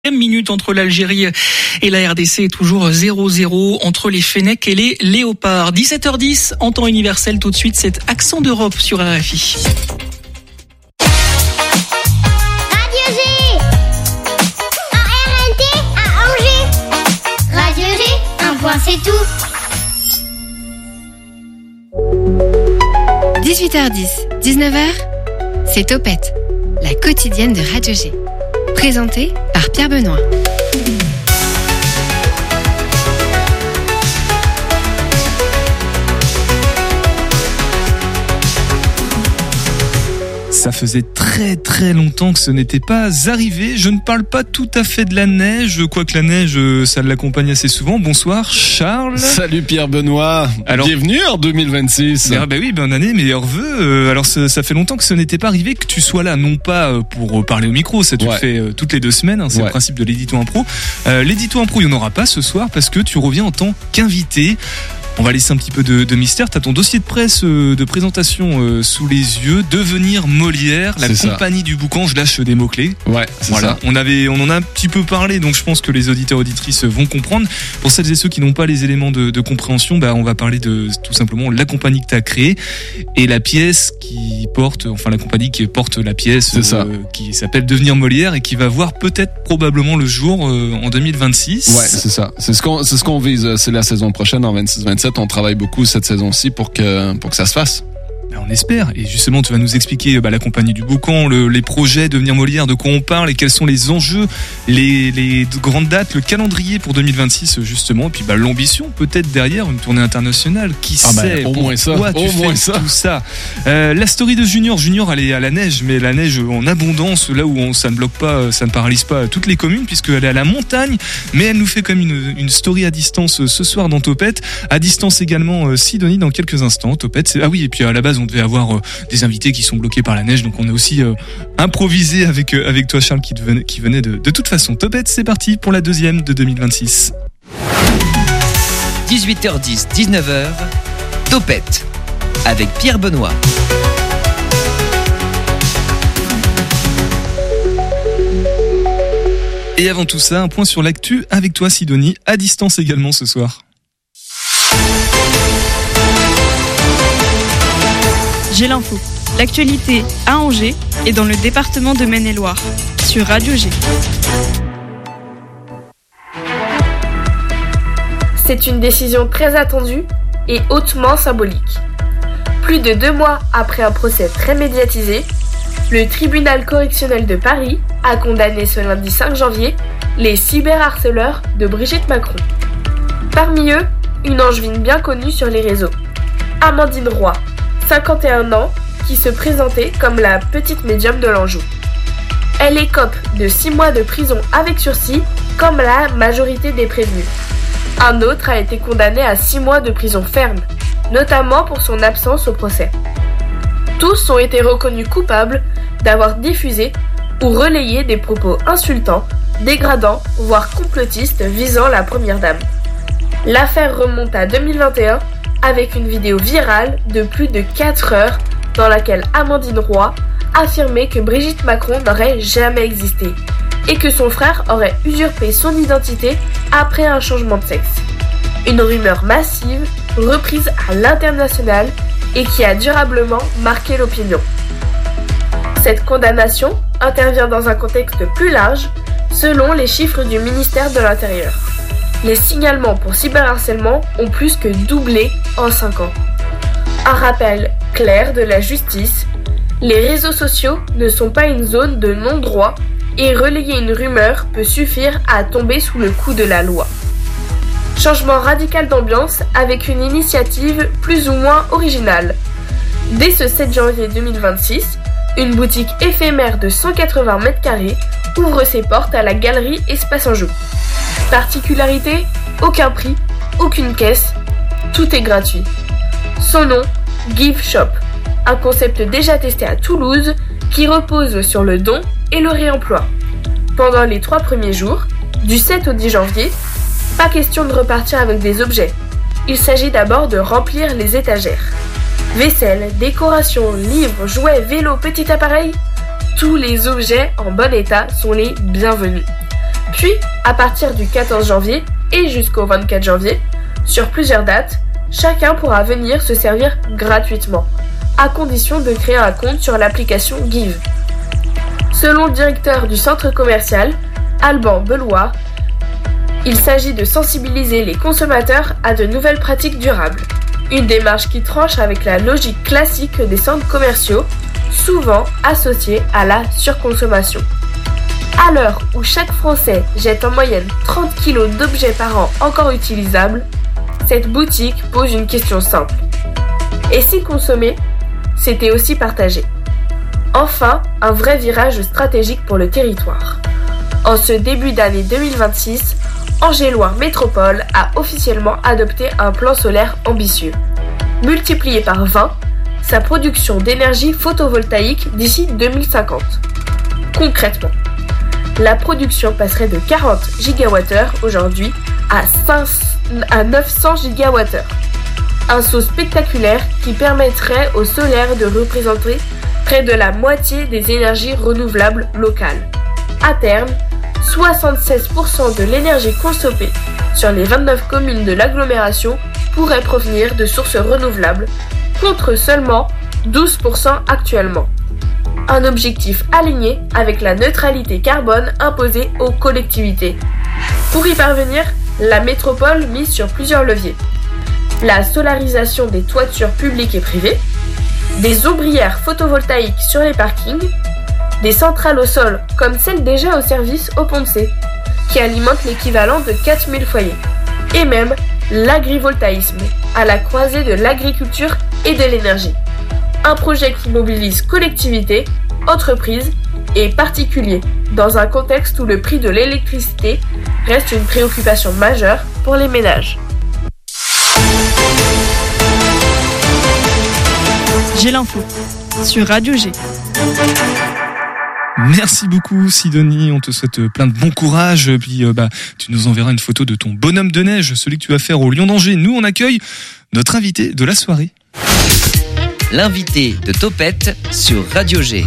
Minute entre l'Algérie et la RDC est toujours 0-0 entre les Fennecs et les Léopards. 17h10 en temps universel, tout de suite c'est Accent d'Europe sur RFI. Radio G en RLT à Angers. Radio G, un point c'est tout. 18h10, 19h, c'est Topette, la quotidienne de Radio G. Présentée par Pierre Benoît. Ça faisait très longtemps que ce n'était pas arrivé. Je ne parle pas tout à fait de la neige, quoique la neige, ça l'accompagne assez souvent. Bonsoir Charles. Salut Pierre Benoît. Alors, bienvenue en 2026. Oui, bonne année, meilleurs vœux. Alors ça fait longtemps que ce n'était pas arrivé, que tu sois là, non pas pour parler au micro, ça tu le fais toutes les 2 semaines, c'est le principe de l'édito impro. L'édito impro, il n'y en aura pas ce soir parce que tu reviens en tant qu'invité. On va laisser un petit peu de mystère. T'as ton dossier de presse de présentation sous les yeux. Devenir Molière, la compagnie du boucan. Je lâche des mots-clés. Ouais, c'est ça. On en a un petit peu parlé, donc je pense que les auditeurs auditrices vont comprendre. Pour celles et ceux qui n'ont pas les éléments de compréhension, on va parler de tout simplement la compagnie que t'as créée et la pièce qui porte, la compagnie qui porte la pièce qui s'appelle Devenir Molière et qui va voir peut-être probablement le jour en 2026. Ouais, c'est ça. C'est ce qu'on vise. C'est la saison prochaine en 26-27. On travaille beaucoup cette saison-ci pour que ça se fasse. On espère. Et justement, tu vas nous expliquer la compagnie du Boucan, les projets Devenir Molière, de quoi on parle et quels sont les enjeux, les grandes dates, le calendrier pour 2026 justement. Et puis l'ambition peut-être derrière une tournée internationale. Qui sait au moins ça. Tu fais tout ça. La story de Junior. Junior, elle est à la neige, mais la neige en abondance, là où ça ne bloque pas, ça ne paralyse pas toutes les communes, puisqu'elle est à la montagne. Mais elle nous fait comme une story à distance ce soir dans Topette. À distance également Sidonie dans quelques instants. Topette, et puis à la base on devait avoir des invités qui sont bloqués par la neige, donc on a aussi improvisé avec toi Charles qui venait de toute façon. Topette, c'est parti pour la deuxième de 2026. 18h10, 19h, Topette avec Pierre Benoît. Et avant tout ça, un point sur l'actu avec toi Sidonie, à distance également ce soir. J'ai l'info. L'actualité à Angers et dans le département de Maine-et-Loire sur Radio G. C'est une décision très attendue et hautement symbolique. Plus de 2 mois après un procès très médiatisé, le tribunal correctionnel de Paris a condamné ce lundi 5 janvier les cyberharceleurs de Brigitte Macron. Parmi eux, une angevine bien connue sur les réseaux, Amandine Roy, 51 ans, qui se présentait comme la petite médium de l'Anjou. Elle écope de 6 mois de prison avec sursis, comme la majorité des prévenus. Un autre a été condamné à 6 mois de prison ferme, notamment pour son absence au procès. Tous ont été reconnus coupables d'avoir diffusé ou relayé des propos insultants, dégradants, voire complotistes visant la première dame. L'affaire remonte à 2021 avec une vidéo virale de plus de 4 heures dans laquelle Amandine Roy affirmait que Brigitte Macron n'aurait jamais existé et que son frère aurait usurpé son identité après un changement de sexe. Une rumeur massive, reprise à l'international et qui a durablement marqué l'opinion. Cette condamnation intervient dans un contexte plus large selon les chiffres du ministère de l'Intérieur. Les signalements pour cyberharcèlement ont plus que doublé en 5 ans. Un rappel clair de la justice, les réseaux sociaux ne sont pas une zone de non-droit et relayer une rumeur peut suffire à tomber sous le coup de la loi. Changement radical d'ambiance avec une initiative plus ou moins originale. Dès ce 7 janvier 2026, une boutique éphémère de 180 m² ouvre ses portes à la galerie Espace Anjou. Particularité, aucun prix, aucune caisse, tout est gratuit. Son nom, Give Shop, un concept déjà testé à Toulouse qui repose sur le don et le réemploi. Pendant les 3 premiers jours, du 7 au 10 janvier, pas question de repartir avec des objets. Il s'agit d'abord de remplir les étagères. Vaisselle, décoration, livres, jouets, vélos, petits appareils, tous les objets en bon état sont les bienvenus. Puis, à partir du 14 janvier et jusqu'au 24 janvier, sur plusieurs dates, chacun pourra venir se servir gratuitement, à condition de créer un compte sur l'application Give. Selon le directeur du centre commercial, Alban Belois, il s'agit de sensibiliser les consommateurs à de nouvelles pratiques durables. Une démarche qui tranche avec la logique classique des centres commerciaux, souvent associée à la surconsommation. À l'heure où chaque Français jette en moyenne 30 kg d'objets par an encore utilisables, cette boutique pose une question simple. Et si consommer, c'était aussi partager? Enfin, un vrai virage stratégique pour le territoire. En ce début d'année 2026, Angers-Loire Métropole a officiellement adopté un plan solaire ambitieux. Multiplié par 20, sa production d'énergie photovoltaïque d'ici 2050. Concrètement, la production passerait de 40 gigawattheures aujourd'hui à 900 gigawattheures. Un saut spectaculaire qui permettrait au solaire de représenter près de la moitié des énergies renouvelables locales. À terme, 76% de l'énergie consommée sur les 29 communes de l'agglomération pourrait provenir de sources renouvelables, contre seulement 12% actuellement. Un objectif aligné avec la neutralité carbone imposée aux collectivités. Pour y parvenir, la métropole mise sur plusieurs leviers. La solarisation des toitures publiques et privées, des ombrières photovoltaïques sur les parkings, des centrales au sol comme celle déjà au service au Pont de C, qui alimentent l'équivalent de 4000 foyers, et même l'agrivoltaïsme, à la croisée de l'agriculture et de l'énergie. Un projet qui mobilise collectivités, entreprises et particuliers, dans un contexte où le prix de l'électricité reste une préoccupation majeure pour les ménages. J'ai l'info sur Radio G. Merci beaucoup Sidonie, on te souhaite plein de bon courage, puis tu nous enverras une photo de ton bonhomme de neige, celui que tu vas faire au Lion d'Angers. Nous on accueille notre invité de la soirée. L'invité de Topette sur Radio G.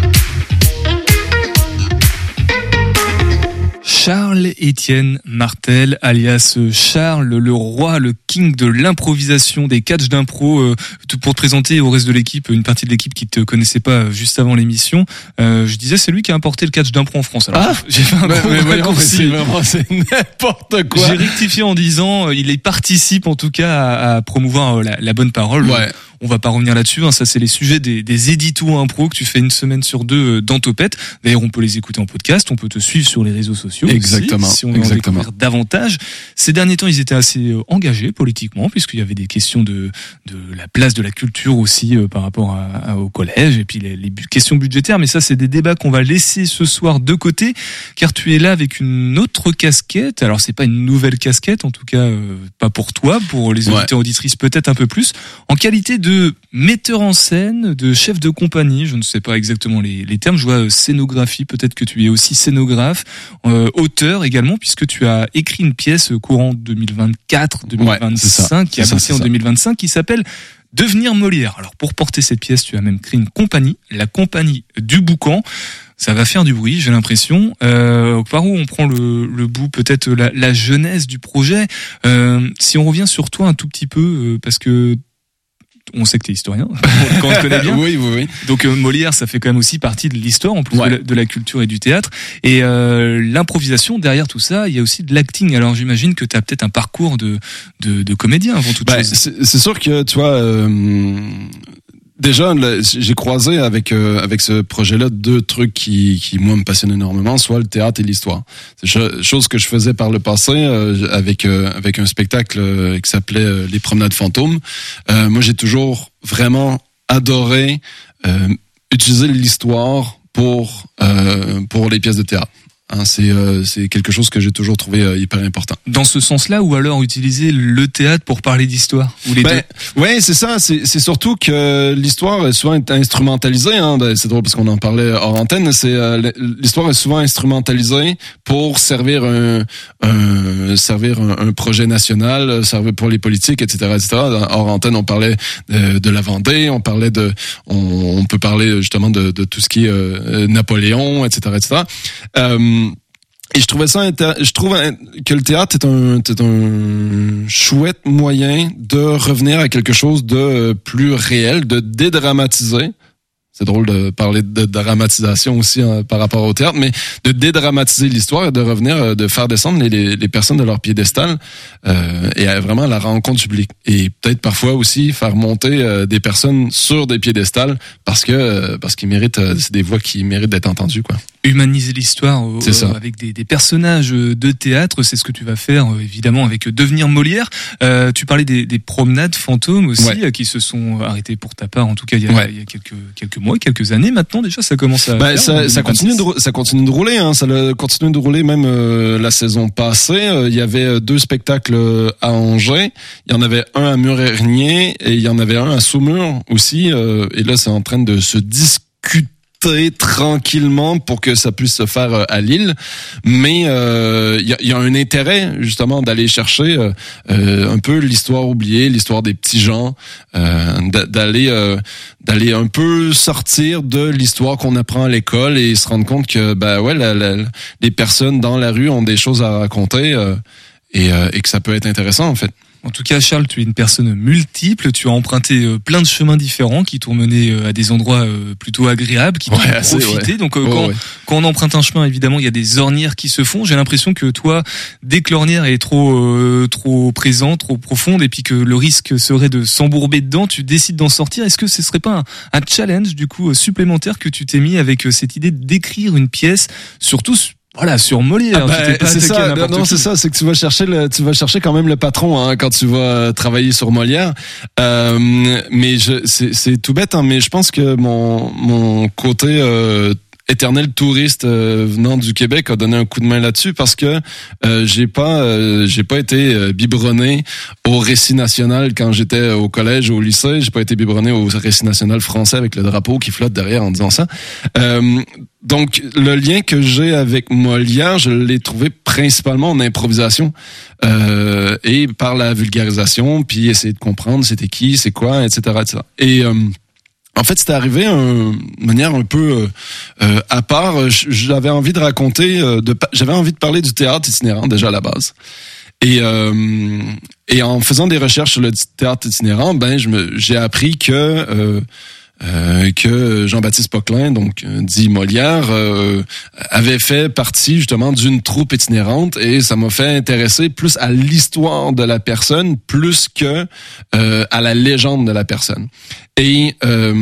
Charles-Étienne Martel, alias Charles, le roi, le king de l'improvisation, des catchs d'impro. Pour te présenter au reste de l'équipe, une partie de l'équipe qui te connaissait pas juste avant l'émission, je disais c'est lui qui a importé le catch d'impro en France. Alors, j'ai fait un raccourci. C'est n'importe quoi. J'ai rectifié en disant il y participe en tout cas à promouvoir la bonne parole. Ouais. On va pas revenir là-dessus, hein. Ça c'est les sujets des éditos impro que tu fais une semaine sur deux dans Topette. D'ailleurs on peut les écouter en podcast, on peut te suivre sur les réseaux sociaux. Exactement. Aussi, si on veut en découvrir davantage. Ces derniers temps ils étaient assez engagés politiquement, puisqu'il y avait des questions de la place de la culture aussi par rapport au collège, et puis les questions budgétaires. Mais ça c'est des débats qu'on va laisser ce soir de côté, car tu es là avec une autre casquette. Alors c'est pas une nouvelle casquette, en tout cas pas pour toi, pour les auditeurs auditrices peut-être un peu plus, en qualité de metteur en scène, de chef de compagnie, je ne sais pas exactement les termes, je vois scénographie, peut-être que tu es aussi scénographe, auteur également, puisque tu as écrit une pièce courant 2024-2025, qui a abouti en 2025, qui s'appelle Devenir Molière. Alors pour porter cette pièce, tu as même créé une compagnie, la compagnie du Boucan. Ça va faire du bruit, j'ai l'impression. Par où on prend le bout, peut-être la genèse du projet. Si on revient sur toi un tout petit peu, parce que on sait que tu es historien, quand on te connaît bien. Oui. Donc Molière, ça fait quand même aussi partie de l'histoire, en plus de la culture et du théâtre. Et l'improvisation, derrière tout ça, il y a aussi de l'acting. Alors j'imagine que tu as peut-être un parcours de comédien avant toute chose. C'est sûr que, tu vois... Déjà, j'ai croisé avec ce projet-là deux trucs qui moi me passionnent énormément, soit le théâtre et l'histoire. C'est chose que je faisais par le passé avec un spectacle qui s'appelait Les Promenades Fantômes. Moi, j'ai toujours vraiment adoré utiliser l'histoire pour les pièces de théâtre. Hein, c'est quelque chose que j'ai toujours trouvé hyper important. Dans ce sens-là, ou alors utiliser le théâtre pour parler d'histoire, ou les deux? Ouais, c'est ça. C'est surtout que l'histoire est souvent instrumentalisée. Hein. C'est drôle parce qu'on en parlait hors antenne. L'histoire est souvent instrumentalisée pour servir un projet national, servir pour les politiques, etc. Hors antenne, on parlait de la Vendée, on peut parler justement de tout ce qui est Napoléon, etc. Et je trouve que le théâtre est un chouette moyen de revenir à quelque chose de plus réel, de dédramatiser. C'est drôle de parler de dramatisation aussi par rapport au théâtre, mais de dédramatiser l'histoire et de revenir, de faire descendre les personnes de leur piédestal et vraiment à la rencontre du public. Et peut-être parfois aussi faire monter des personnes sur des piédestals parce qu'ils méritent, c'est des voix qui méritent d'être entendues, quoi. Humaniser l'histoire avec des personnages de théâtre, c'est ce que tu vas faire évidemment avec Devenir Molière. Tu parlais des promenades fantômes aussi, qui se sont arrêtées pour ta part, en tout cas il y a quelques mois, quelques années maintenant déjà, ça commence à ça continue de rouler, hein. Ça a continué de rouler même la saison passée. Il y avait 2 spectacles à Angers, il y en avait un à Mur-Hernier et il y en avait un à Saumur aussi. Et là c'est en train de se discuter tranquillement pour que ça puisse se faire à Lille, mais il y a un intérêt justement d'aller chercher un peu l'histoire oubliée, l'histoire des petits gens, d'aller un peu sortir de l'histoire qu'on apprend à l'école et se rendre compte que les personnes dans la rue ont des choses à raconter et que ça peut être intéressant en fait. En tout cas, Charles, tu es une personne multiple. Tu as emprunté plein de chemins différents qui t'ont mené à des endroits plutôt agréables, qui t'ont profité. Ouais. Donc, quand on emprunte un chemin, évidemment, il y a des ornières qui se font. J'ai l'impression que toi, dès que l'ornière est trop présente, trop profonde, et puis que le risque serait de s'embourber dedans, tu décides d'en sortir. Est-ce que ce serait pas un challenge, du coup, supplémentaire que tu t'es mis avec cette idée d'écrire une pièce, surtout sur Molière. C'est ça. Non, c'est ça. C'est que tu vas chercher quand même le patron, hein, quand tu vas travailler sur Molière. Mais c'est tout bête, hein, mais je pense que mon côté éternel touriste venant du Québec a donné un coup de main là-dessus parce que j'ai pas été biberonné au récit national quand j'étais au collège ou au lycée. J'ai pas été biberonné au récit national français avec le drapeau qui flotte derrière en disant ça. Donc, le lien que j'ai avec Molière, je l'ai trouvé principalement en improvisation et par la vulgarisation, puis essayer de comprendre c'était qui, c'est quoi, etc., etc. Et en fait, c'était arrivé de manière un peu à part. J'avais envie de raconter, j'avais envie de parler du théâtre itinérant déjà à la base. Et en faisant des recherches sur le théâtre itinérant, j'ai appris que Jean-Baptiste Poquelin, donc dit Molière, avait fait partie justement d'une troupe itinérante et ça m'a fait intéresser plus à l'histoire de la personne plus que à la légende de la personne. Et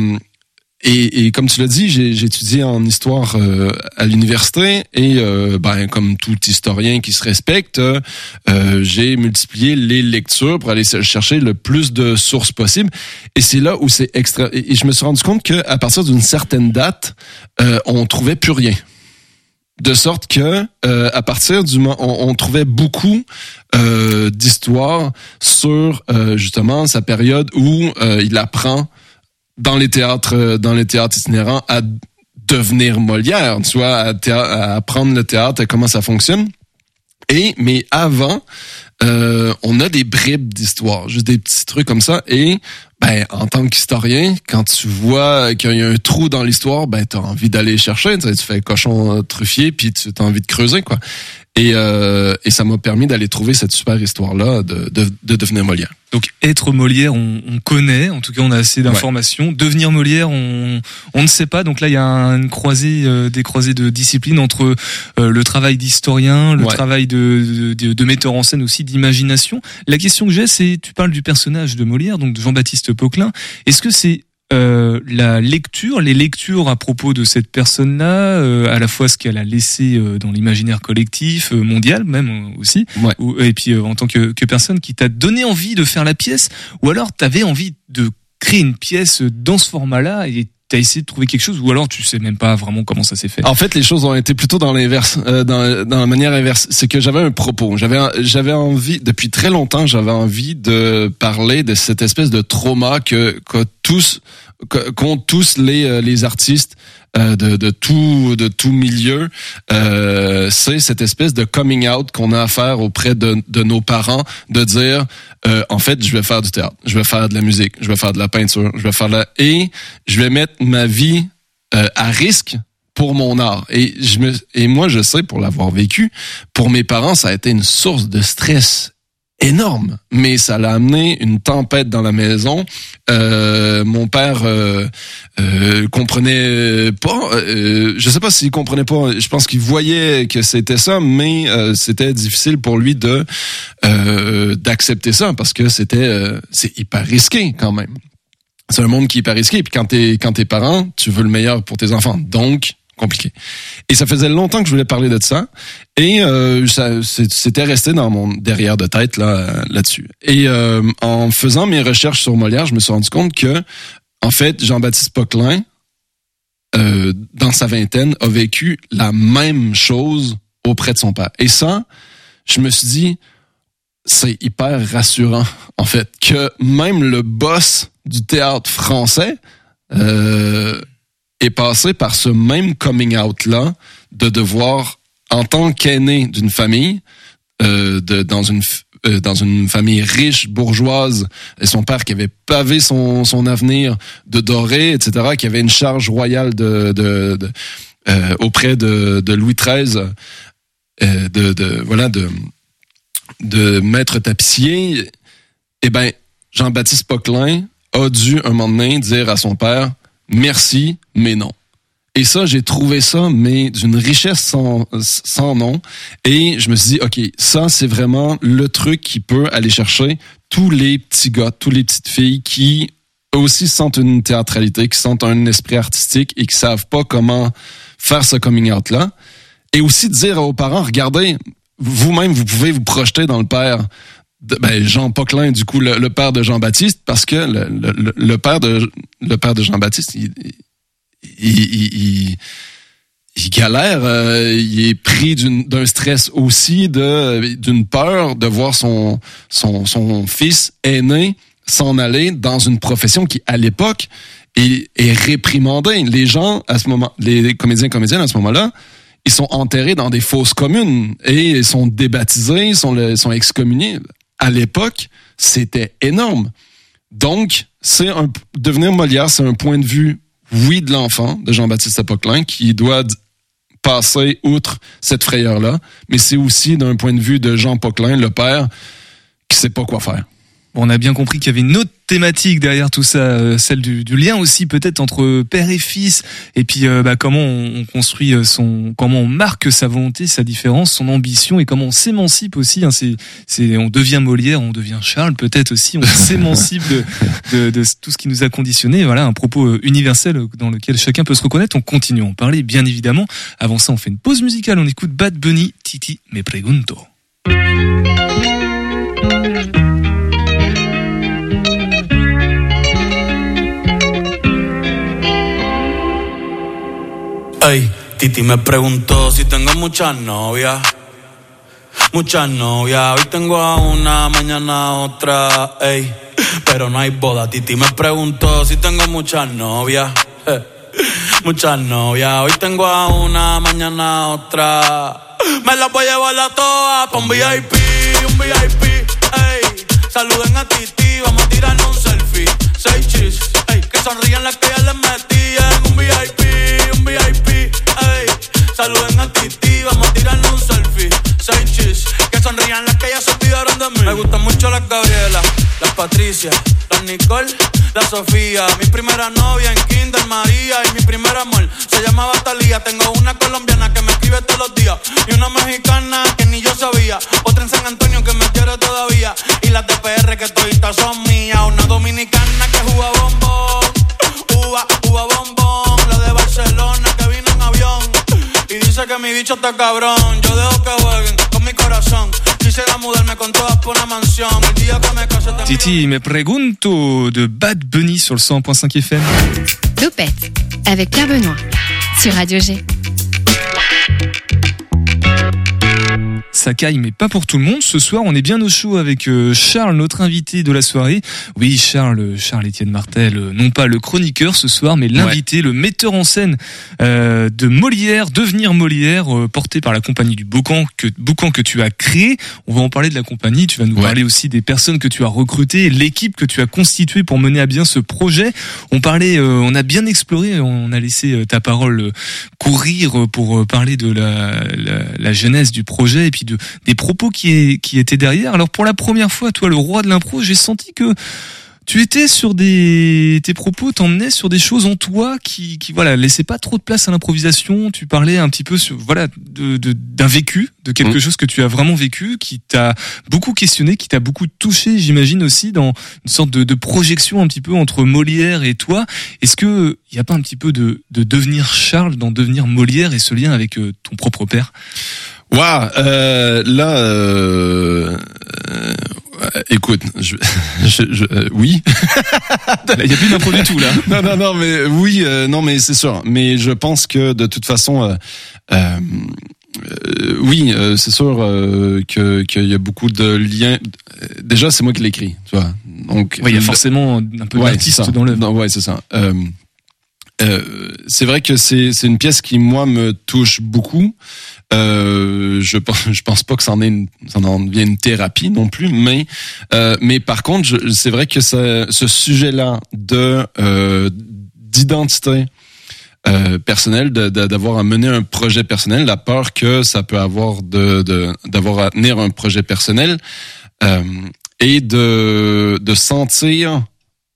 comme tu l'as dit, j'ai étudié en histoire à l'université et comme tout historien qui se respecte, j'ai multiplié les lectures pour aller chercher le plus de sources possibles. Et c'est là où c'est extra. Et je me suis rendu compte que à partir d'une certaine date, on trouvait plus rien. De sorte que à partir du moment on trouvait beaucoup d'histoires sur justement sa période où il apprend dans les théâtres itinérants à devenir Molière, tu vois, à apprendre le théâtre et comment ça fonctionne. Mais avant, on a des bribes d'histoire, juste des petits trucs comme ça. Et en tant qu'historien, quand tu vois qu'il y a un trou dans l'histoire, t'as envie d'aller chercher. Tu fais cochon truffier, puis tu as envie de creuser, quoi. Et ça m'a permis d'aller trouver cette super histoire-là de devenir Molière. Donc être Molière, on connaît, en tout cas on a assez d'informations. Ouais. Devenir Molière, on ne sait pas. Donc là il y a une croisée, des croisées de disciplines entre le travail d'historien, le travail de metteur en scène aussi, d'imagination. La question que j'ai, c'est, tu parles du personnage de Molière, donc de Jean-Baptiste Poquelin. Est-ce que c'est les lectures à propos de cette personne-là, à la fois ce qu'elle a laissé dans l'imaginaire collectif, mondial même aussi, et puis en tant que personne qui t'a donné envie de faire la pièce, ou alors t'avais envie de créer une pièce dans ce format-là et t'as essayé de trouver quelque chose, ou alors tu sais même pas vraiment comment ça s'est fait? En fait, les choses ont été plutôt dans l'inverse, dans la manière inverse. C'est que j'avais un propos. J'avais envie, depuis très longtemps, j'avais envie de parler de cette espèce de trauma qu'ont tous les artistes de tout milieu. C'est cette espèce de coming out qu'on a à faire auprès de nos parents, de dire en fait, je vais faire du théâtre, je vais faire de la musique, je vais faire de la peinture, et je vais mettre ma vie à risque pour mon art. Et moi, je sais, pour l'avoir vécu, pour mes parents, ça a été une source de stress énorme, mais ça l'a amené une tempête dans la maison. Mon père comprenait pas. Je sais pas s'il comprenait pas. Je pense qu'il voyait que c'était ça, mais c'était difficile pour lui de d'accepter ça parce que c'est hyper risqué quand même. C'est un monde qui est hyper risqué. Puis quand t'es parent, tu veux le meilleur pour tes enfants. Donc compliqué. Et ça faisait longtemps que je voulais parler de ça. Et c'était resté dans mon derrière de tête là-dessus. Et en faisant mes recherches sur Molière, je me suis rendu compte que, en fait, Jean-Baptiste Poquelin, dans sa vingtaine, a vécu la même chose auprès de son père. Et ça, je me suis dit, c'est hyper rassurant, en fait, que même le boss du théâtre français est passé par ce même coming out-là de devoir, en tant qu'aîné d'une famille, dans une famille riche, bourgeoise, et son père qui avait pavé son avenir de doré, etc., qui avait une charge royale auprès de Louis XIII, de maître tapissier, eh ben, Jean-Baptiste Poquelin a dû, un moment donné, dire à son père, merci, mais non. Et ça, j'ai trouvé ça, mais d'une richesse sans nom. Et je me suis dit, OK, ça, c'est vraiment le truc qui peut aller chercher tous les petits gars, toutes les petites filles qui aussi sentent une théâtralité, qui sentent un esprit artistique et qui savent pas comment faire ce coming out-là. Et aussi dire aux parents, regardez, vous-même, vous pouvez vous projeter dans le père Jean Poquelin, du coup, le père de Jean-Baptiste, parce que le père de Jean-Baptiste, il galère, il est pris d'un stress aussi, d'une peur de voir son fils aîné s'en aller dans une profession qui, à l'époque, est réprimandée. Les gens, à ce moment, les comédiens et comédiennes, à ce moment-là, ils sont enterrés dans des fosses communes et sont débaptisés, sont excommuniés. À l'époque, c'était énorme. Donc, devenir Molière, c'est un point de vue, oui, de l'enfant, de Jean-Baptiste Poquelin, qui doit passer outre cette frayeur-là, mais c'est aussi d'un point de vue de Jean Poquelin, le père, qui sait pas quoi faire. On a bien compris qu'il y avait une autre thématique derrière tout ça, celle du lien aussi peut-être entre père et fils, et puis comment on construit comment on marque sa volonté, sa différence, son ambition, et comment on s'émancipe aussi. Hein, on devient Molière, on devient Charles peut-être aussi, on s'émancipe de tout ce qui nous a conditionnés. Voilà, un propos universel dans lequel chacun peut se reconnaître. On continue à en parler, bien évidemment. Avant ça, on fait une pause musicale, on écoute Bad Bunny, Titi me pregunto. Ey, Titi me preguntó si tengo muchas novias. Muchas novias, hoy tengo a una, mañana a otra, ey. Pero no hay boda, Titi me preguntó si tengo muchas novias. Muchas novias, hoy tengo a una, mañana a otra. Me las voy a llevar a todas pa' un VIP, ey. Saluden a Titi, vamos a tirarnos un selfie. 6 chis, ey, que sonrían las que ya les metí en un VIP, ey. Saluden a Titi, vamos a tirarnos un selfie. 6 chis, que sonrían las que ya se olvidaron de mí. Me gustan mucho las Gabriela, las Patricia, las Nicole, la Sofía. Mi primera novia en Kinder María y mi primer amor se llamaba Talía. Tengo una colombiana que me escribe todos los días y una mexicana que ni yo sabía. Otra en San Antonio que me quiere todavía y las de PR que toditas son mías. Una dominicana que juega bombón, uva bombón. La de Barcelona que vino en avión y dice que mi bicho está cabrón. Yo dejo que jueguen con mi corazón. Quisiera mudarme con todas por una mansión. El día que me case Titi me pregunto de Bad Bunny sur le 100.5 FM. Topette avec Pierre Benoît sur Radio G. ça caille, mais pas pour tout le monde. Ce soir, on est bien au chaud avec Charles, notre invité de la soirée. Oui, Charles-Étienne Martel, non pas le chroniqueur ce soir, mais l'invité, le metteur en scène de Molière, Devenir Molière, porté par la compagnie du Boucan que tu as créé. On va en parler de la compagnie, tu vas nous parler aussi des personnes que tu as recrutées, l'équipe que tu as constituée pour mener à bien ce projet. On a bien exploré, on a laissé ta parole courir pour parler de la genèse du projet et puis des propos qui étaient derrière. Alors pour la première fois, toi, le roi de l'impro, j'ai senti que tu étais sur tes propos t'emmenaient sur des choses en toi qui laissaient pas trop de place à l'improvisation. Tu parlais un petit peu d'un vécu, de quelque chose que tu as vraiment vécu, qui t'a beaucoup questionné, qui t'a beaucoup touché, j'imagine aussi dans une sorte de projection un petit peu entre Molière et toi. Est-ce que il y a pas un petit peu de devenir Charles dans Devenir Molière et ce lien avec ton propre père? Écoute, oui. Il y a plus d'impro du tout là. Non, mais oui, non, mais c'est sûr. Mais je pense que de toute façon, oui, c'est sûr qu'il y a beaucoup de liens. Déjà, c'est moi qui l'écris, tu vois. Donc, il y a forcément un peu d'artiste dans l'œuvre. Ouais, c'est ça. C'est vrai que c'est une pièce qui moi me touche beaucoup. Je pense pas que ça en devienne une thérapie non plus, mais par contre, c'est vrai que ce sujet-là d'identité personnelle, d'avoir à mener un projet personnel, la peur que ça peut avoir d'avoir à tenir un projet personnel et de sentir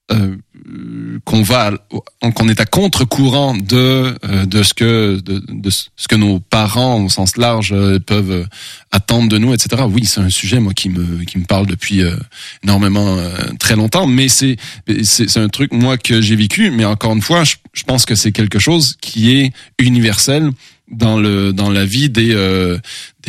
qu'on est à contre-courant de ce que nos parents au sens large peuvent attendre de nous, etc. Oui, c'est un sujet moi qui me parle depuis énormément très longtemps, mais c'est un truc moi que j'ai vécu, mais encore une fois, je pense que c'est quelque chose qui est universel dans la vie de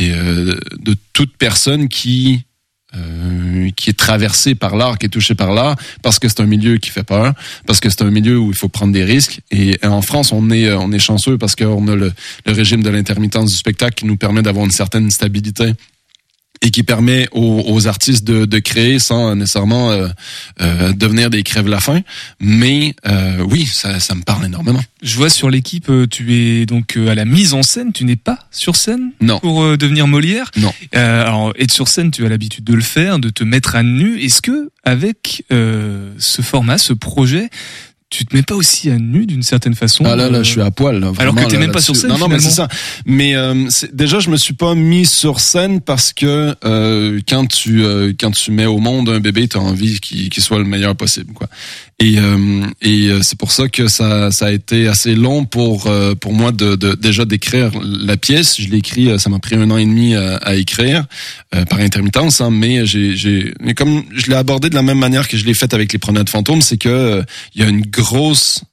toute personne qui est traversé par l'art, qui est touché par l'art, parce que c'est un milieu qui fait peur, parce que c'est un milieu où il faut prendre des risques. Et en France, on est chanceux parce qu'on a le régime de l'intermittence du spectacle qui nous permet d'avoir une certaine stabilité et qui permet aux artistes de créer sans nécessairement devenir des crève-la-faim. Mais oui, ça me parle énormément. Je vois sur l'équipe, tu es donc à la mise en scène, tu n'es pas sur scène pour devenir Molière. Non. Alors être sur scène, tu as l'habitude de le faire, de te mettre à nu. Est-ce que avec ce format, ce projet, tu te mets pas aussi à nu d'une certaine façon? Ah là, je suis à poil. Là, alors que t'es même pas sur scène. Non, mais c'est ça. Mais déjà, je me suis pas mis sur scène parce que quand tu mets au monde un bébé, t'as envie qu'il soit le meilleur possible, quoi. Et c'est pour ça que ça a été assez long pour moi déjà d'écrire la pièce. Je l'ai écrit, ça m'a pris 1 an et demi à écrire par intermittence, hein, mais mais comme je l'ai abordé de la même manière que je l'ai fait avec Les Promenades Fantômes, c'est que il y a une gros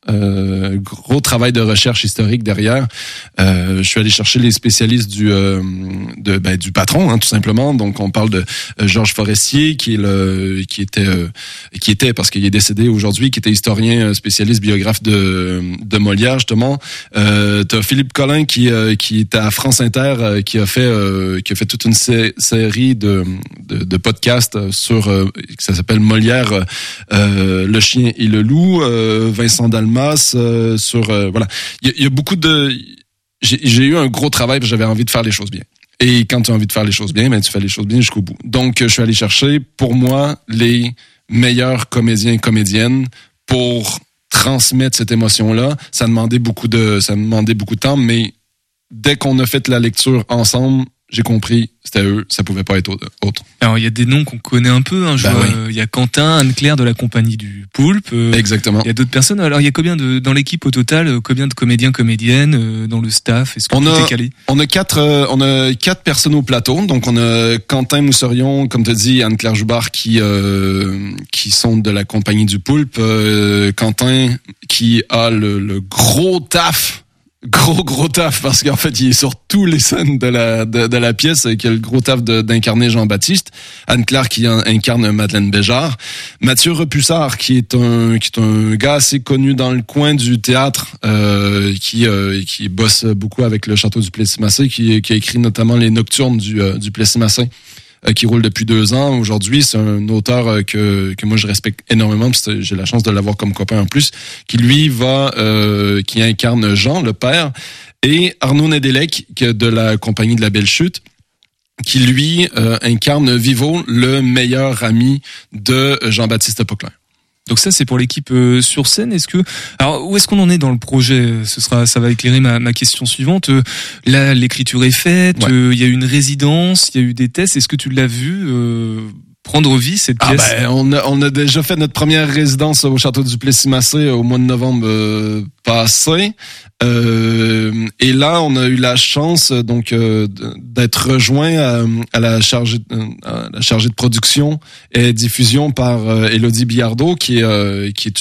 travail de recherche historique derrière. Je suis allé chercher les spécialistes du patron, hein, tout simplement. Donc on parle de Georges Forestier qui était parce qu'il est décédé aujourd'hui, qui était historien spécialiste biographe de Molière justement. T'as Philippe Collin qui était à France Inter, qui a fait toute une série de podcasts sur ça s'appelle Molière, le chien et le loup. Vincent Dalmas voilà. Il y a beaucoup de j'ai eu un gros travail parce que j'avais envie de faire les choses bien. Et quand tu as envie de faire les choses bien, tu fais les choses bien jusqu'au bout. Donc je suis allé chercher pour moi les meilleurs comédiens et comédiennes pour transmettre cette émotion-là. Ça demandait beaucoup de temps, mais dès qu'on a fait la lecture ensemble, j'ai compris, c'était eux, ça pouvait pas être autre. Alors, il y a des noms qu'on connaît un peu, hein. Il y a Quentin, Anne-Claire de la compagnie du Poulpe. Exactement. Il y a d'autres personnes. Alors, il y a combien dans l'équipe au total, combien de comédiens, comédiennes, dans le staff? Est-ce que tout est calé? On a quatre personnes au plateau. Donc, on a Quentin Mousserion, comme tu as dit, Anne-Claire Joubard qui sont de la compagnie du Poulpe. Quentin qui a le gros taf gros taf parce qu'en fait il est sur tous les scènes de la pièce avec le gros taf d'incarner Jean-Baptiste, Anne-Claire qui incarne Madeleine Béjart, Mathieu Repussard qui est un gars assez connu dans le coin du théâtre qui bosse beaucoup avec le Château du Plessis-Massé, qui a écrit notamment les Nocturnes du Plessis-Massé, qui roule depuis 2 ans. Aujourd'hui, c'est un auteur que moi je respecte énormément, puis j'ai la chance de l'avoir comme copain en plus, qui lui qui incarne Jean, le père, et Arnaud Nedelec, de la compagnie de la Belle Chute, qui lui incarne Vivo, le meilleur ami de Jean-Baptiste Poquelin. Donc ça, c'est pour l'équipe sur scène. Alors où est-ce qu'on en est dans le projet ? Ça va éclairer ma question suivante. Là, l'écriture est faite. Il y a eu une résidence, il y a eu des tests. Est-ce que tu l'as vu prendre vie cette pièce ? On a déjà fait notre première résidence au Château du Plessis-Massé au mois de novembre passé. Et là, on a eu la chance donc d'être rejoint à la chargée de production et diffusion par Élodie Billardot, qui est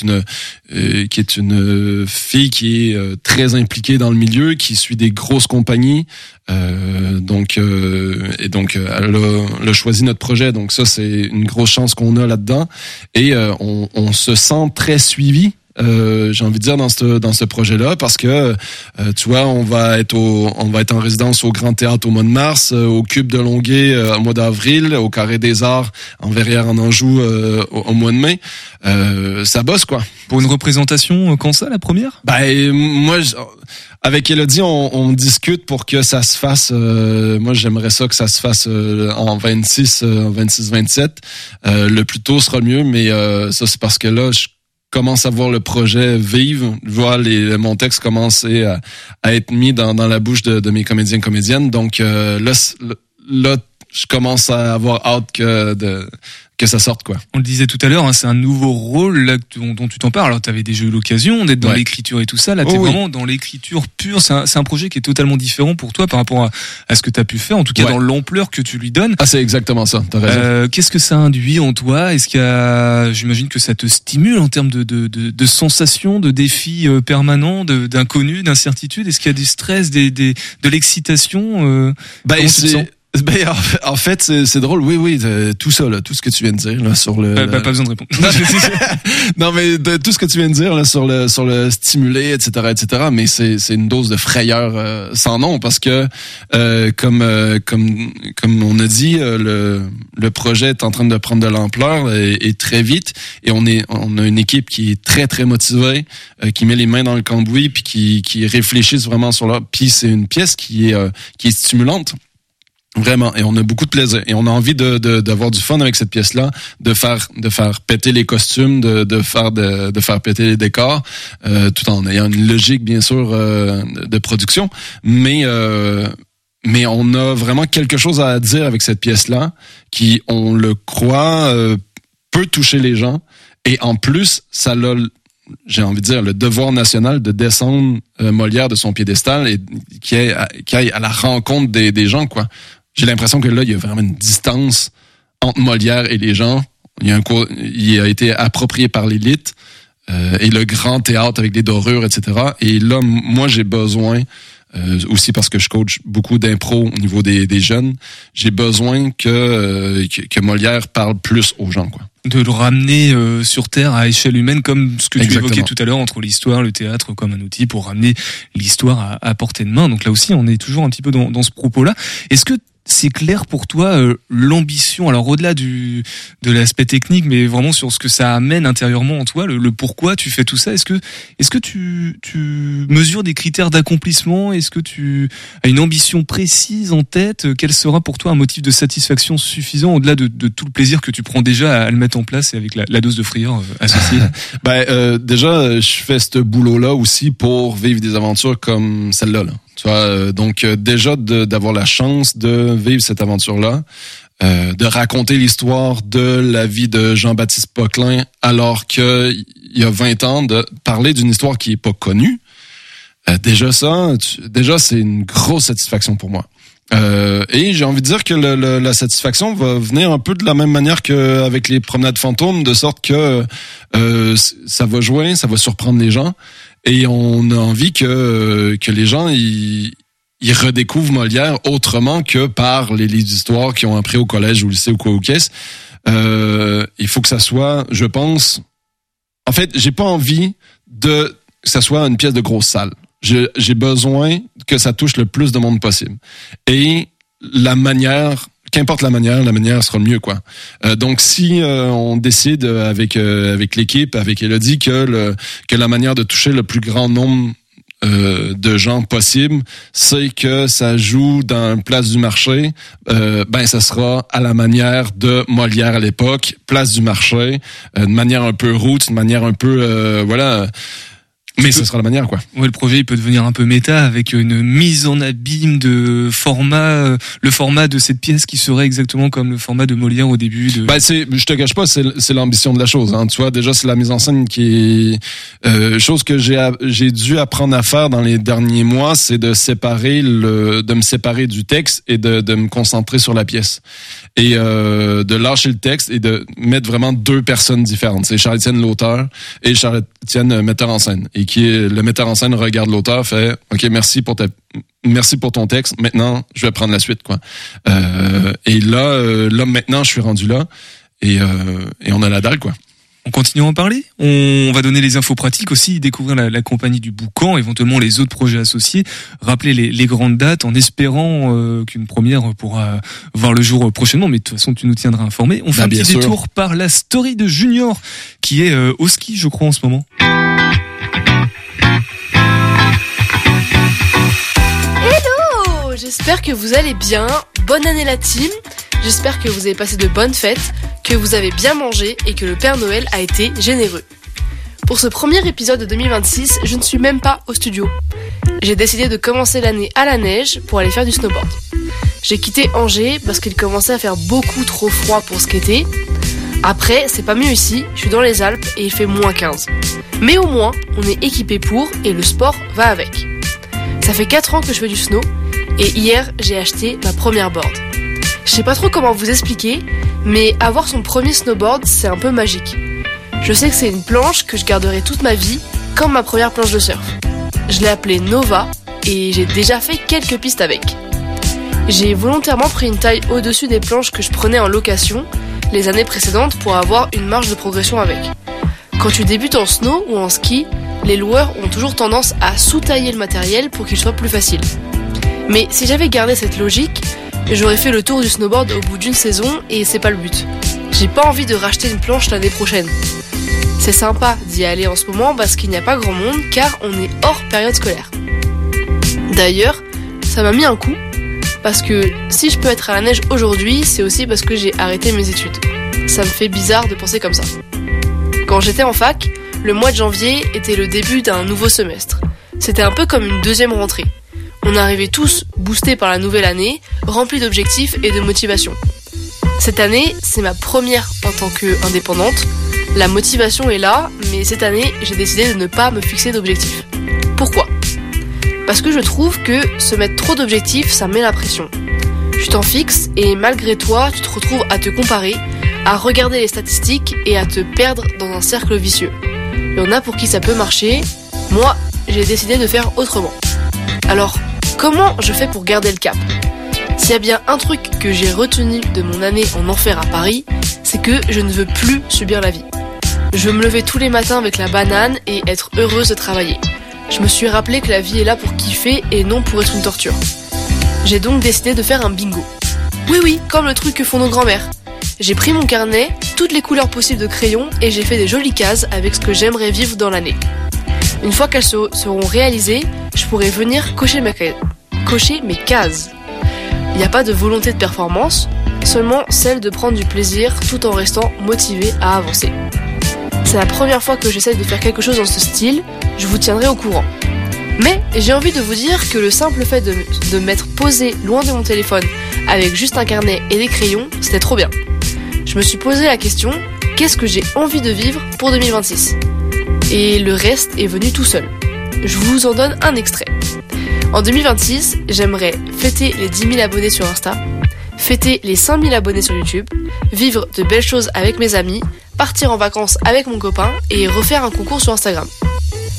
une fille qui est très impliquée dans le milieu, qui suit des grosses compagnies. Donc elle a choisi notre projet. Donc ça, c'est une grosse chance qu'on a là-dedans. Et on se sent très suivi. J'ai envie de dire dans ce projet-là, parce que tu vois, on va être en résidence au Grand Théâtre au mois de mars, au Cube de Longueuil au mois d'avril, au Carré des Arts en Verrières en Anjou au mois de mai. Ça bosse quoi. Pour une représentation quand ça, la première ? Moi avec Élodie, on discute pour que ça se fasse. Moi, j'aimerais ça que ça se fasse en 26-27. Le plus tôt sera mieux, mais ça c'est parce que là, je commence à voir le projet vivre, voir mon texte commencer à être mis dans la bouche de mes comédiennes. Donc là, je commence à avoir hâte que ça sorte quoi. On le disait tout à l'heure, c'est un nouveau rôle là dont tu t'en parles. Alors t'avais déjà eu l'occasion d'être dans l'écriture et tout ça. Là t'es vraiment dans l'écriture pure. C'est un projet qui est totalement différent pour toi par rapport à ce que t'as pu faire. En tout cas dans l'ampleur que tu lui donnes. Ah c'est exactement ça. T'as raison. Qu'est-ce que ça induit en toi ? Est-ce qu'il y a, j'imagine que ça te stimule en termes de sensations, de défis permanents, d'inconnus, d'incertitudes. Est-ce qu'il y a du stress, de l'excitation En fait, c'est drôle. Oui, tout ça là, tout ce que tu viens de dire là sur le. Pas besoin de répondre. Non, mais tout ce que tu viens de dire là sur le stimulé, etc. Mais c'est une dose de frayeur sans nom, parce que comme on a dit, le projet est en train de prendre de l'ampleur et très vite. Et on a une équipe qui est très très motivée, qui met les mains dans le cambouis, puis qui réfléchissent vraiment sur leur. Puis c'est une pièce qui est stimulante. Vraiment, et on a beaucoup de plaisir, et on a envie d'avoir du fun avec cette pièce-là, de faire péter les costumes, de faire péter les décors, tout en ayant une logique bien sûr de production, mais on a vraiment quelque chose à dire avec cette pièce-là, qui, on le croit, peut toucher les gens, et en plus, ça l'a, j'ai envie de dire, le devoir national de descendre Molière de son piédestal et qui aille à la rencontre des gens, quoi. J'ai l'impression que là, il y a vraiment une distance entre Molière et les gens. Il a été approprié par l'élite et le grand théâtre avec des dorures, etc. Et là, moi, j'ai besoin, aussi parce que je coach beaucoup d'impro au niveau des jeunes, j'ai besoin que Molière parle plus aux gens, quoi. De le ramener sur Terre à échelle humaine, comme ce que tu évoquais tout à l'heure, entre l'histoire, le théâtre comme un outil pour ramener l'histoire à portée de main. Donc là aussi, on est toujours un petit peu dans ce propos-là. Est-ce que c'est clair pour toi l'ambition, alors au-delà de l'aspect technique, mais vraiment sur ce que ça amène intérieurement en toi, le pourquoi tu fais tout ça? Est-ce que tu mesures des critères d'accomplissement? Est-ce que tu as une ambition précise en tête? Quel sera pour toi un motif de satisfaction suffisant au-delà de tout le plaisir que tu prends déjà à le mettre en place et avec la dose de frayeur associée? Déjà, je fais ce boulot-là aussi pour vivre des aventures comme celle-là, là. Tu vois, donc déjà d'avoir la chance de vivre cette aventure-là, de raconter l'histoire de la vie de Jean-Baptiste Poquelin alors que il y a 20 ans, de parler d'une histoire qui est pas connue. Déjà c'est une grosse satisfaction pour moi. Et j'ai envie de dire que la satisfaction va venir un peu de la même manière qu'avec les promenades fantômes, de sorte que ça va jouer, ça va surprendre les gens. Et on a envie que les gens ils redécouvrent Molière autrement que par les livres d'histoire qu'ils ont appris au collège ou au lycée ou quoi au caisse. Il faut que ça soit, je pense... En fait, j'ai pas envie que ça soit une pièce de grosse salle. J'ai besoin que ça touche le plus de monde possible. Et la manière... Qu'importe la manière sera le mieux, quoi. Donc, si on décide avec l'équipe, avec Élodie, que la manière de toucher le plus grand nombre de gens possible, c'est que ça joue dans Place du Marché, ça sera à la manière de Molière à l'époque, Place du Marché, de manière un peu roots, de manière un peu mais ce sera la manière, quoi. Ouais, le projet il peut devenir un peu méta avec une mise en abîme de format, le format de cette pièce qui serait exactement comme le format de Molière au début. Je te cache pas, c'est l'ambition de la chose. Hein. Tu vois, déjà c'est la mise en scène qui est chose que j'ai dû apprendre à faire dans les derniers mois, c'est de me séparer du texte et de me concentrer sur la pièce et de lâcher le texte et de mettre vraiment deux personnes différentes. C'est Charles-Étienne l'auteur et Charles-Étienne metteur en scène. Et qui est le metteur en scène regarde l'auteur, fait OK, merci pour ton texte. Maintenant, je vais prendre la suite, quoi. Et là maintenant, je suis rendu là et on a la dalle, quoi. On continue à en parler. On va donner les infos pratiques aussi, découvrir la compagnie du Boucan, éventuellement les autres projets associés, rappeler les grandes dates en espérant qu'une première pourra voir le jour prochainement. Mais de toute façon, tu nous tiendras informés. On fait un petit détour par la story de Junior qui est au ski, je crois, en ce moment. J'espère que vous allez bien. Bonne année la team. J'espère que vous avez passé de bonnes fêtes, que vous avez bien mangé et que le Père Noël a été généreux. Pour ce premier épisode de 2026, je ne suis même pas au studio. J'ai décidé de commencer l'année à la neige pour aller faire du snowboard. J'ai quitté Angers parce qu'il commençait à faire beaucoup trop froid pour skater. Après, c'est pas mieux ici, je suis dans les Alpes et il fait moins 15. Mais au moins, on est équipé pour et le sport va avec. Ça fait 4 ans que je fais du snow. Et hier, j'ai acheté ma première board. Je sais pas trop comment vous expliquer, mais avoir son premier snowboard, c'est un peu magique. Je sais que c'est une planche que je garderai toute ma vie, comme ma première planche de surf. Je l'ai appelée Nova, et j'ai déjà fait quelques pistes avec. J'ai volontairement pris une taille au-dessus des planches que je prenais en location les années précédentes pour avoir une marge de progression avec. Quand tu débutes en snow ou en ski, les loueurs ont toujours tendance à sous-tailler le matériel pour qu'il soit plus facile. Mais si j'avais gardé cette logique, j'aurais fait le tour du snowboard au bout d'une saison et c'est pas le but. J'ai pas envie de racheter une planche l'année prochaine. C'est sympa d'y aller en ce moment parce qu'il n'y a pas grand monde car on est hors période scolaire. D'ailleurs, ça m'a mis un coup parce que si je peux être à la neige aujourd'hui, c'est aussi parce que j'ai arrêté mes études. Ça me fait bizarre de penser comme ça. Quand j'étais en fac, le mois de janvier était le début d'un nouveau semestre. C'était un peu comme une deuxième rentrée. On arrivait tous boostés par la nouvelle année, remplis d'objectifs et de motivation. Cette année, c'est ma première en tant qu'indépendante. La motivation est là, mais cette année, j'ai décidé de ne pas me fixer d'objectifs. Pourquoi ? Parce que je trouve que se mettre trop d'objectifs, ça met la pression. Tu t'en fixes et malgré toi, tu te retrouves à te comparer, à regarder les statistiques et à te perdre dans un cercle vicieux. Il y en a pour qui ça peut marcher. Moi, j'ai décidé de faire autrement. Alors, comment je fais pour garder le cap ? S'il y a bien un truc que j'ai retenu de mon année en enfer à Paris, c'est que je ne veux plus subir la vie. Je veux me lever tous les matins avec la banane et être heureuse de travailler. Je me suis rappelé que la vie est là pour kiffer et non pour être une torture. J'ai donc décidé de faire un bingo. Oui, comme le truc que font nos grands-mères. J'ai pris mon carnet, toutes les couleurs possibles de crayons et j'ai fait des jolies cases avec ce que j'aimerais vivre dans l'année. Une fois qu'elles seront réalisées, je pourrai venir cocher mes cases. Il n'y a pas de volonté de performance, seulement celle de prendre du plaisir tout en restant motivé à avancer. C'est la première fois que j'essaie de faire quelque chose dans ce style, je vous tiendrai au courant. Mais j'ai envie de vous dire que le simple fait de m'être posé loin de mon téléphone avec juste un carnet et des crayons, c'était trop bien. Je me suis posé la question, qu'est-ce que j'ai envie de vivre pour 2026 ? Et le reste est venu tout seul. Je vous en donne un extrait. En 2026, j'aimerais fêter les 10 000 abonnés sur Insta, fêter les 5 000 abonnés sur YouTube, vivre de belles choses avec mes amis, partir en vacances avec mon copain et refaire un concours sur Instagram.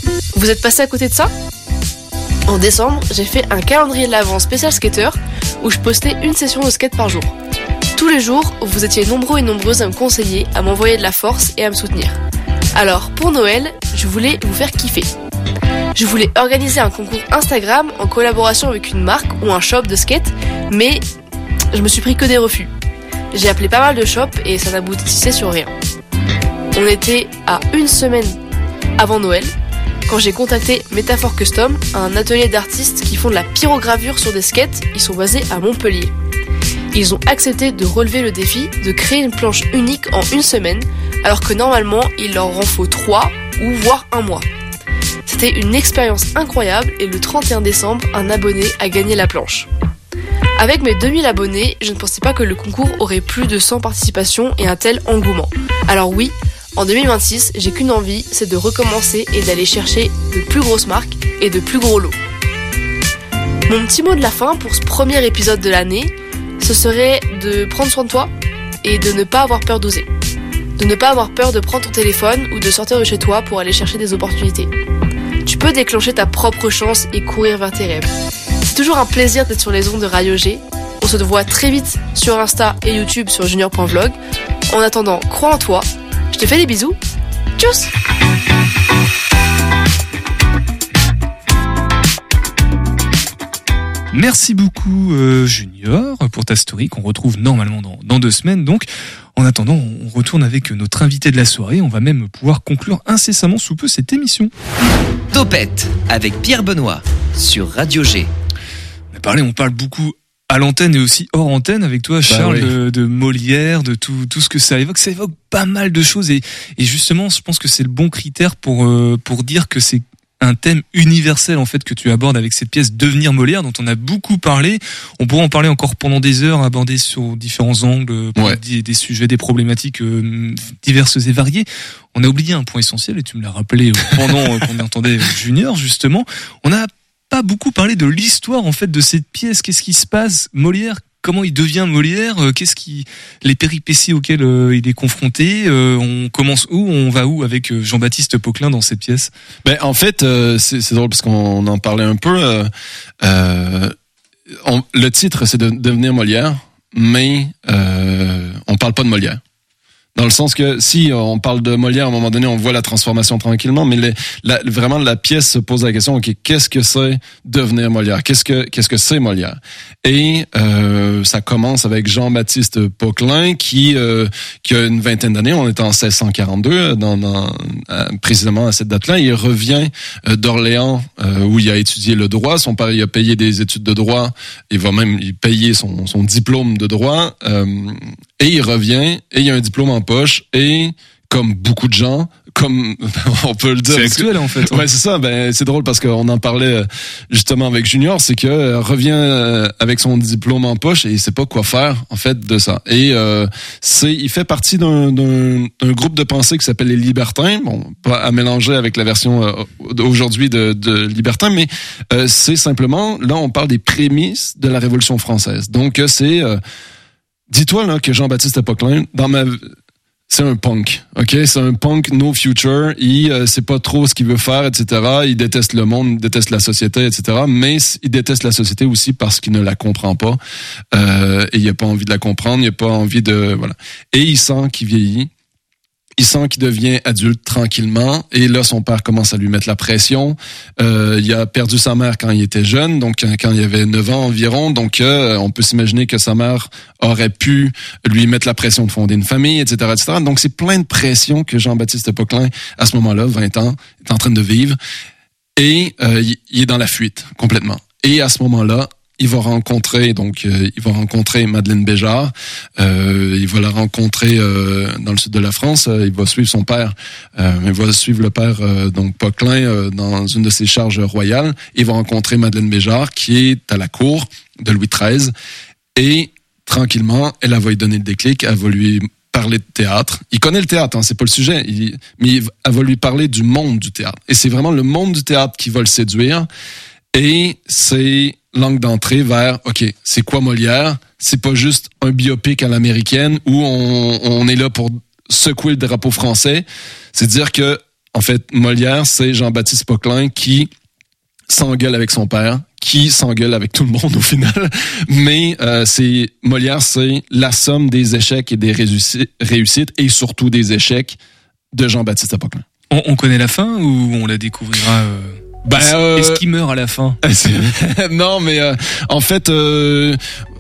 Vous êtes passé à côté de ça ? En décembre, j'ai fait un calendrier de l'Avent spécial skater où je postais une session de skate par jour. Tous les jours, vous étiez nombreux et nombreuses à me conseiller, à m'envoyer de la force et à me soutenir. Alors, pour Noël, je voulais vous faire kiffer. Je voulais organiser un concours Instagram en collaboration avec une marque ou un shop de skate, mais je me suis pris que des refus. J'ai appelé pas mal de shops et ça n'aboutissait sur rien. On était à une semaine avant Noël quand j'ai contacté Métaphore Custom, un atelier d'artistes qui font de la pyrogravure sur des skates. Ils sont basés à Montpellier. Ils ont accepté de relever le défi de créer une planche unique en une semaine, alors que normalement il leur en faut 3 ou voire 1 mois. C'était une expérience incroyable et le 31 décembre, un abonné a gagné la planche. Avec mes 2000 abonnés, je ne pensais pas que le concours aurait plus de 100 participations et un tel engouement. Alors oui, en 2026, j'ai qu'une envie, c'est de recommencer et d'aller chercher de plus grosses marques et de plus gros lots. Mon petit mot de la fin pour ce premier épisode de l'année, ce serait de prendre soin de toi et de ne pas avoir peur d'oser. De ne pas avoir peur de prendre ton téléphone ou de sortir de chez toi pour aller chercher des opportunités. Tu peux déclencher ta propre chance et courir vers tes rêves. C'est toujours un plaisir d'être sur les ondes de Radio G. On se voit très vite sur Insta et YouTube sur junior.vlog. En attendant, crois en toi. Je te fais des bisous. Tchuss! Merci beaucoup Junior pour ta story qu'on retrouve normalement dans 2 semaines. Donc en attendant, on retourne avec notre invité de la soirée. On va même pouvoir conclure incessamment sous peu cette émission. Topette avec Pierre Benoît sur Radio G. On parle beaucoup à l'antenne et aussi hors antenne avec toi, Charles, oui. de Molière, de tout ce que ça évoque. Ça évoque pas mal de choses et justement, je pense que c'est le bon critère pour dire que c'est un thème universel en fait que tu abordes avec cette pièce Devenir Molière dont on a beaucoup parlé. On pourrait en parler encore pendant des heures, aborder sur différents angles, des sujets, des problématiques diverses et variées. On a oublié un point essentiel et tu me l'as rappelé pendant qu'on entendait Junior justement. On a pas beaucoup parlé de l'histoire en fait de cette pièce. Qu'est-ce qui se passe, Molière? Comment il devient Molière? Les péripéties auxquelles il est confronté? On commence où? On va où avec Jean-Baptiste Poquelin dans cette pièce? Ben en fait, c'est drôle parce qu'on en parlait un peu. Le titre c'est de Devenir Molière, mais on parle pas de Molière. Dans le sens que si on parle de Molière, à un moment donné, on voit la transformation tranquillement, mais vraiment la pièce se pose la question, ok, qu'est-ce que c'est devenir Molière? Qu'est-ce que c'est Molière? Et ça commence avec Jean-Baptiste Poquelin qui a une vingtaine d'années, on est en 1642, précisément à cette date-là. Il revient d'Orléans où il a étudié le droit. Son père il a payé des études de droit. Il va même payer son diplôme de droit. Et il revient et il y a un diplôme en poche et comme beaucoup de gens, comme on peut le dire. C'est actuel en fait. Ouais, c'est ça. Ben c'est drôle parce qu'on en parlait justement avec Junior, c'est que revient avec son diplôme en poche et il sait pas quoi faire en fait de ça. Et il fait partie d'un groupe de pensée qui s'appelle les Libertins. Bon, pas à mélanger avec la version aujourd'hui de Libertins, mais c'est simplement là on parle des prémices de la Révolution française. Donc c'est dis-toi là que Jean-Baptiste Poquelin, c'est un punk, ok? C'est un punk no future. Il sait pas trop ce qu'il veut faire, etc. Il déteste le monde, il déteste la société, etc. Mais il déteste la société aussi parce qu'il ne la comprend pas. Et il a pas envie de la comprendre, il a pas envie de voilà. Et il sent qu'il vieillit. Il sent qu'il devient adulte tranquillement et là son père commence à lui mettre la pression. Il a perdu sa mère quand il était jeune, donc quand il avait 9 ans environ, donc on peut s'imaginer que sa mère aurait pu lui mettre la pression de fonder une famille, etc., etc. Donc c'est plein de pression que Jean-Baptiste Poquelin à ce moment-là, 20 ans, est en train de vivre et il est dans la fuite complètement. Et à ce moment-là, il va rencontrer Madeleine Béjart. Il va la rencontrer dans le sud de la France. Il va suivre son père. Il va suivre le père donc Poquelin dans une de ses charges royales. Il va rencontrer Madeleine Béjart qui est à la cour de Louis XIII et tranquillement, elle va lui donner le déclic. Elle va lui parler de théâtre. Il connaît le théâtre, hein, c'est pas le sujet. Mais elle va lui parler du monde du théâtre. Et c'est vraiment le monde du théâtre qui va le séduire. Et c'est l'angle d'entrée vers, ok, c'est quoi Molière? C'est pas juste un biopic à l'américaine où on est là pour secouer le drapeau français. C'est dire que En fait, Molière, c'est Jean-Baptiste Poquelin qui s'engueule avec son père, qui s'engueule avec tout le monde au final. Mais Molière, c'est la somme des échecs et des réussites et surtout des échecs de Jean-Baptiste Poquelin. On connaît la fin ou on la découvrira Est-ce qu'il meurt à la fin? Non, mais en fait, je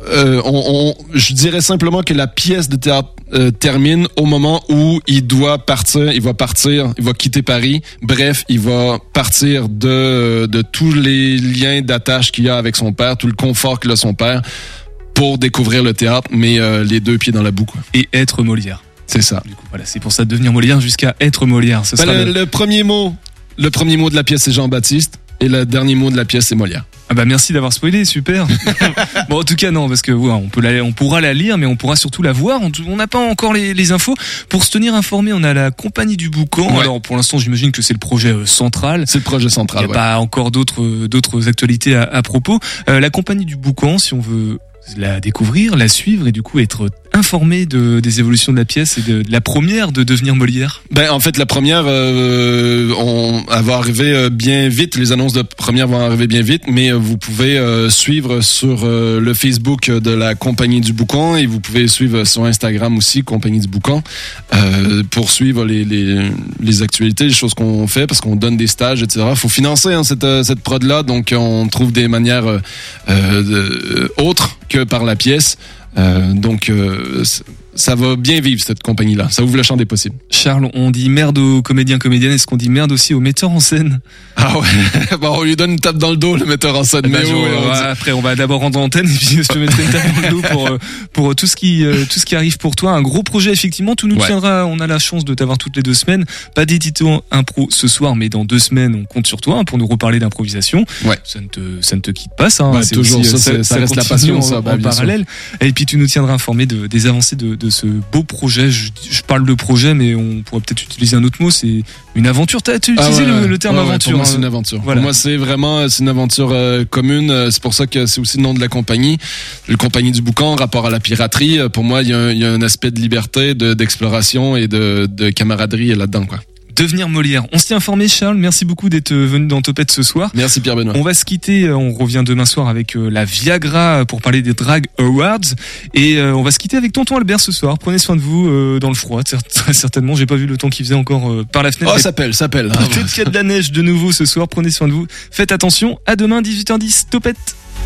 dirais simplement que la pièce de théâtre termine au moment où il doit partir, il va quitter Paris. Bref, il va partir de tous les liens d'attache qu'il y a avec son père, tout le confort qu'il a son père, pour découvrir le théâtre, mais les deux pieds dans la boue, quoi. Et être Molière. C'est ça. Du coup, voilà, c'est pour ça, devenir Molière jusqu'à être Molière. Ce sera le premier mot de la pièce, c'est Jean-Baptiste, et le dernier mot de la pièce, c'est Molière. Ah bah merci d'avoir spoilé, super. Bon, en tout cas non, parce que ouais, on pourra la lire, mais on pourra surtout la voir. On n'a pas encore les infos. Pour se tenir informé, on a la Compagnie du Boucan. Ouais. Alors pour l'instant, j'imagine que c'est le projet central. C'est le projet central. Il n'y a pas encore d'autres actualités à propos. La Compagnie du Boucan, si on veut la découvrir, la suivre et du coup être informé des évolutions de la pièce et de la première de devenir Molière. En fait, la première elle va arriver bien vite. Les annonces de première vont arriver bien vite, mais vous pouvez suivre sur le Facebook de la Compagnie du Boucan et vous pouvez suivre sur Instagram aussi Compagnie du Boucan pour suivre les actualités, les choses qu'on fait parce qu'on donne des stages, etc. Faut financer cette prod là, donc on trouve des manières autres que par la pièce. Donc ça va bien vivre cette compagnie-là. Ça ouvre le champ des possibles. Charles, on dit merde aux comédiens, comédiennes. Est-ce qu'on dit merde aussi aux metteurs en scène? Ah ouais. Bon, on lui donne une tape dans le dos, le metteur en scène. Mais après, on va d'abord rendre l'antenne et puis je te mettrai une tape dans le dos pour tout ce qui arrive pour toi. Un gros projet, effectivement. Tout nous tiendra. On a la chance de t'avoir toutes les 2 semaines. Pas d'édito impro ce soir, mais dans 2 semaines, on compte sur toi pour nous reparler d'improvisation. Ouais. Ça ne te quitte pas, ça. C'est toujours aussi, ça reste la passion, ça. En parallèle. Et puis tu nous tiendras informé des avancées de ce beau projet. Je parle de projet, mais on pourrait peut-être utiliser un autre mot. C'est une aventure. T'as utilisé le terme aventure. Pour moi, c'est une aventure. Voilà. Pour moi, c'est une aventure commune. C'est pour ça que c'est aussi le nom de la compagnie. La Compagnie du Boucan, rapport à la piraterie. Pour moi, il y a un aspect de liberté, d'exploration et de camaraderie là-dedans, quoi. Devenir Molière. On s'est informé, Charles. Merci beaucoup d'être venu dans Topette ce soir. Merci Pierre-Benoît. On va se quitter. On revient demain soir avec la Viagra pour parler des Drag Awards. Et on va se quitter avec Tonton Albert ce soir. Prenez soin de vous dans le froid. Très certainement. J'ai pas vu le temps qu'il faisait encore par la fenêtre. Oh, ça pèle. Peut-être qu'il y a de la neige de nouveau ce soir. Prenez soin de vous. Faites attention. À demain, 18h10. Topette.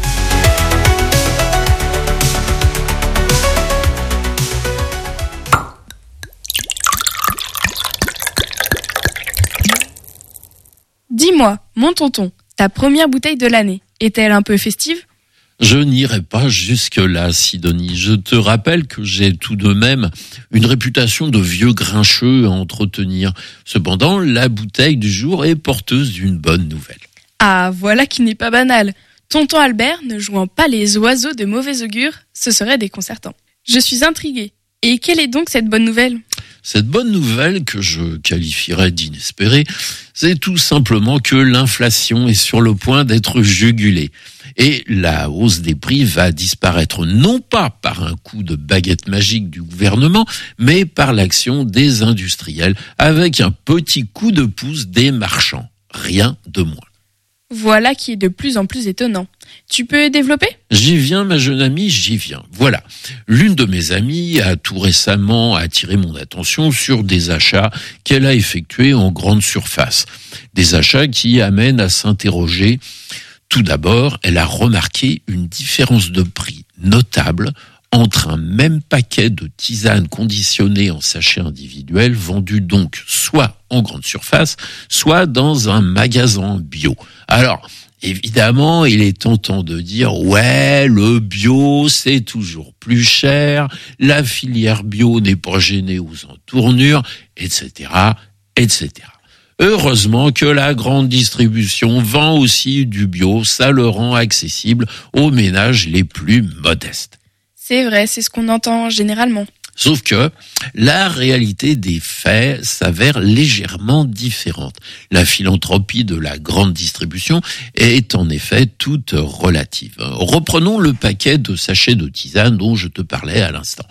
Dis-moi, mon tonton, ta première bouteille de l'année, est-elle un peu festive ? Je n'irai pas jusque-là, Sidonie. Je te rappelle que j'ai tout de même une réputation de vieux grincheux à entretenir. Cependant, la bouteille du jour est porteuse d'une bonne nouvelle. Ah, voilà qui n'est pas banal. Tonton Albert ne jouant pas les oiseaux de mauvais augure, ce serait déconcertant. Je suis intriguée. Et quelle est donc cette bonne nouvelle ? Cette bonne nouvelle, que je qualifierais d'inespérée, c'est tout simplement que l'inflation est sur le point d'être jugulée. Et la hausse des prix va disparaître non pas par un coup de baguette magique du gouvernement, mais par l'action des industriels, avec un petit coup de pouce des marchands. Rien de moins. Voilà qui est de plus en plus étonnant. Tu peux développer ? J'y viens, ma jeune amie, j'y viens. Voilà. L'une de mes amies a tout récemment attiré mon attention sur des achats qu'elle a effectués en grande surface. Des achats qui amènent à s'interroger. Tout d'abord, elle a remarqué une différence de prix notable entre un même paquet de tisanes conditionnées en sachets individuels vendus donc soit en grande surface, soit dans un magasin bio. Alors, évidemment, il est tentant de dire « Ouais, le bio, c'est toujours plus cher, la filière bio n'est pas gênée aux entournures, etc., etc. » Heureusement que la grande distribution vend aussi du bio, ça le rend accessible aux ménages les plus modestes. C'est vrai, c'est ce qu'on entend généralement. Sauf que la réalité des faits s'avère légèrement différente. La philanthropie de la grande distribution est en effet toute relative. Reprenons le paquet de sachets de tisane dont je te parlais à l'instant.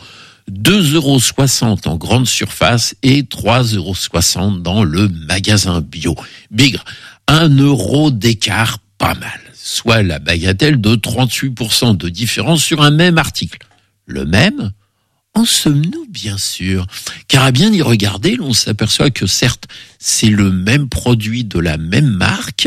2,60 € en grande surface et 3,60 € dans le magasin bio. Bigre, 1 € d'écart, pas mal. Soit la bagatelle de 38% de différence sur un même article. Le même ? En sommes-nous bien sûr? Car à bien y regarder, l'on s'aperçoit que certes, c'est le même produit de la même marque,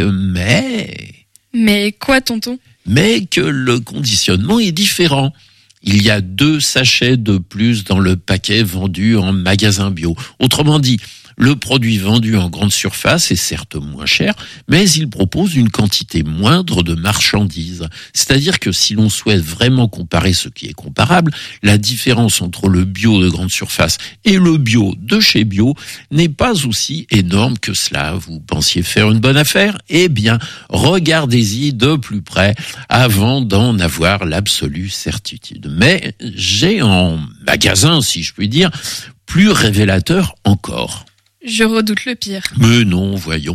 Mais quoi, tonton? Mais que le conditionnement est différent. Il y a 2 sachets de plus dans le paquet vendu en magasin bio. Autrement dit, le produit vendu en grande surface est certes moins cher, mais il propose une quantité moindre de marchandises. C'est-à-dire que si l'on souhaite vraiment comparer ce qui est comparable, la différence entre le bio de grande surface et le bio de chez bio n'est pas aussi énorme que cela. Vous pensiez faire une bonne affaire? Eh bien, regardez-y de plus près avant d'en avoir l'absolue certitude. Mais j'ai en magasin, si je puis dire, plus révélateur encore. Je redoute le pire. Mais non, voyons.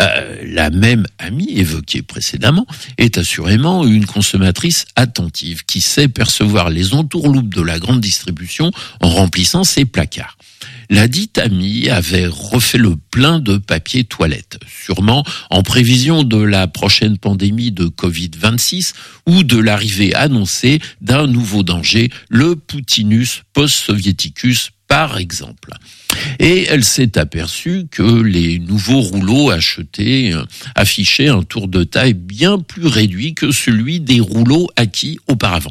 La même amie évoquée précédemment est assurément une consommatrice attentive qui sait percevoir les entourloupes de la grande distribution en remplissant ses placards. La dite amie avait refait le plein de papier toilette, sûrement en prévision de la prochaine pandémie de Covid-26 ou de l'arrivée annoncée d'un nouveau danger, le Poutinus post-soviéticus par exemple. Et elle s'est aperçue que les nouveaux rouleaux achetés affichaient un tour de taille bien plus réduit que celui des rouleaux acquis auparavant.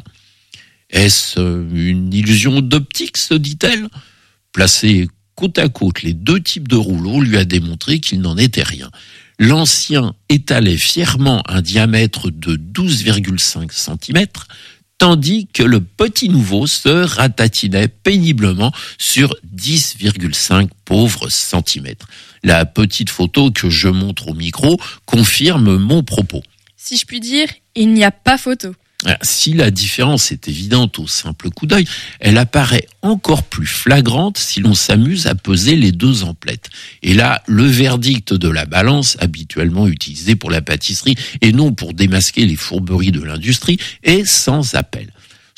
Est-ce une illusion d'optique, se dit-elle ? Placer côte à côte les 2 types de rouleaux lui a démontré qu'il n'en était rien. L'ancien étalait fièrement un diamètre de 12,5 cm, tandis que le petit nouveau se ratatinait péniblement sur 10,5 pauvres centimètres. La petite photo que je montre au micro confirme mon propos. Si je puis dire, il n'y a pas photo. Si la différence est évidente au simple coup d'œil, elle apparaît encore plus flagrante si l'on s'amuse à peser les 2 emplettes. Et là, le verdict de la balance, habituellement utilisée pour la pâtisserie et non pour démasquer les fourberies de l'industrie, est sans appel.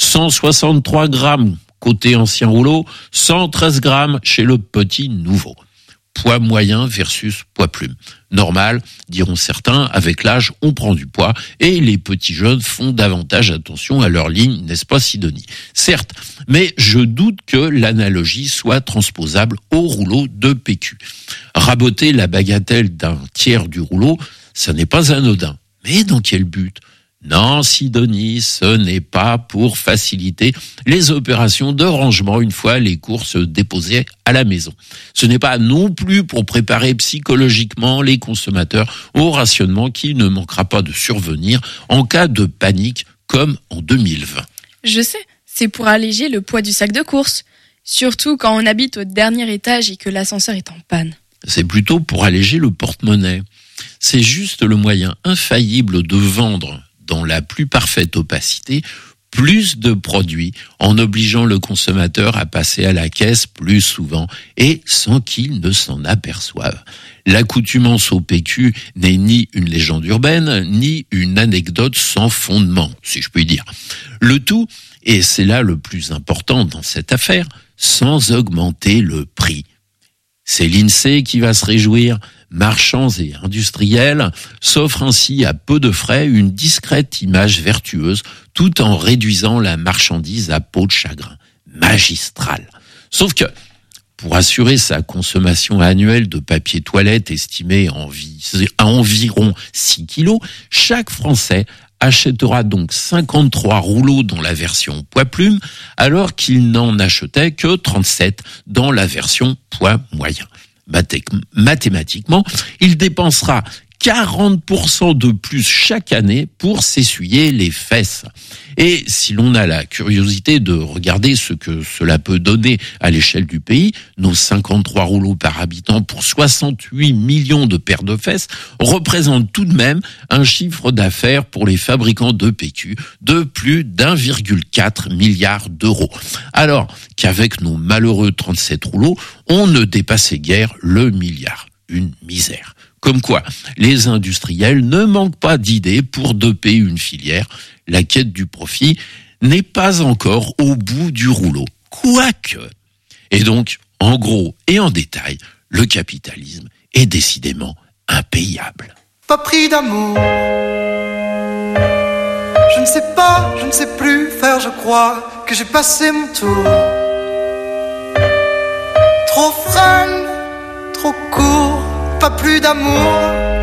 163 grammes côté ancien rouleau, 113 grammes chez le petit nouveau. Poids moyen versus poids plume. Normal, diront certains, avec l'âge, on prend du poids et les petits jeunes font davantage attention à leur ligne, n'est-ce pas Sidonie? Certes, mais je doute que l'analogie soit transposable au rouleau de PQ. Raboter la bagatelle d'un tiers du rouleau, ça n'est pas anodin. Mais dans quel but? Non, Sidonie, ce n'est pas pour faciliter les opérations de rangement une fois les courses déposées à la maison. Ce n'est pas non plus pour préparer psychologiquement les consommateurs au rationnement qui ne manquera pas de survenir en cas de panique comme en 2020. Je sais, c'est pour alléger le poids du sac de course, surtout quand on habite au dernier étage et que l'ascenseur est en panne. C'est plutôt pour alléger le porte-monnaie. C'est juste le moyen infaillible de vendre dans la plus parfaite opacité, plus de produits en obligeant le consommateur à passer à la caisse plus souvent et sans qu'il ne s'en aperçoive. L'accoutumance au PQ n'est ni une légende urbaine, ni une anecdote sans fondement, si je puis dire. Le tout, et c'est là le plus important dans cette affaire, sans augmenter le prix. C'est l'INSEE qui va se réjouir. Marchands et industriels s'offrent ainsi à peu de frais une discrète image vertueuse tout en réduisant la marchandise à peau de chagrin. Magistral. Sauf que, pour assurer sa consommation annuelle de papier toilette estimée à environ 6 kilos, chaque Français achètera donc 53 rouleaux dans la version poids plume, alors qu'il n'en achetait que 37 dans la version poids moyen. Mathématiquement, il dépensera 40% de plus chaque année pour s'essuyer les fesses. Et si l'on a la curiosité de regarder ce que cela peut donner à l'échelle du pays, nos 53 rouleaux par habitant pour 68 millions de paires de fesses représentent tout de même un chiffre d'affaires pour les fabricants de PQ de plus d'1,4 milliard d'euros. Alors qu'avec nos malheureux 37 rouleaux, on ne dépassait guère le milliard. Une misère. Comme quoi, les industriels ne manquent pas d'idées pour doper une filière. La quête du profit n'est pas encore au bout du rouleau. Quoique. Et donc, en gros et en détail, le capitalisme est décidément impayable. Pas pris d'amour. Je ne sais pas, je ne sais plus faire, je crois que j'ai passé mon tour. Trop frêle, trop court, pas plus d'amour.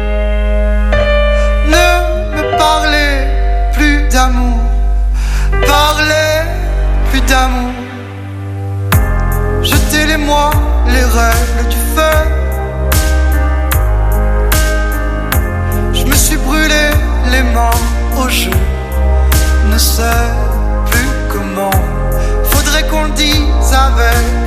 Ne me parlez plus d'amour, parlez plus d'amour. Jetez les mois, les règles du feu. Je me suis brûlé les mains au jeu. Ne sais plus comment. Faudrait qu'on le dise avec